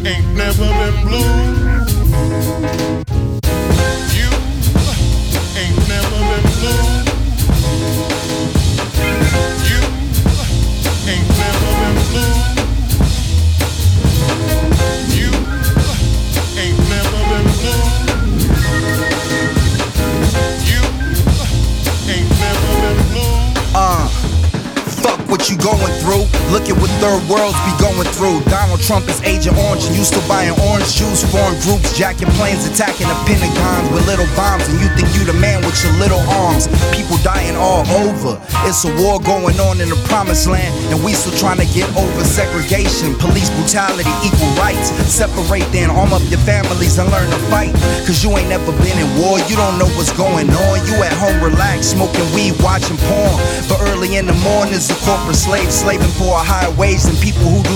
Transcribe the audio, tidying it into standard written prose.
ain't never been blue. You ain't never been blue. You ain't never been blue. You ain't never been blue. You ain't never been blue. Fuck what you going through. Look at what third worlds be going through. Donald Trump is Agent Orange and you still buying orange juice. Foreign groups jacking planes, attacking the Pentagon with little bombs, and you think you the man with your little arms. People dying all over. It's a war going on in the promised land, and we still trying to get over segregation, police brutality, equal rights. Separate then, arm up your families and learn to fight. Cause you ain't never been in war, you don't know what's going on. You at home relaxed, smoking weed, watching porn. But early in the morning is a corporate slave, slaving for a higher wage than people who do